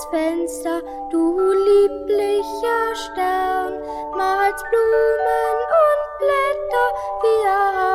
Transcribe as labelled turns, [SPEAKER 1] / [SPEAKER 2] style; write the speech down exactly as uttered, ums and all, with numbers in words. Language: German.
[SPEAKER 1] Fenster, du lieblicher Stern, malst Blumen und Blätter, wir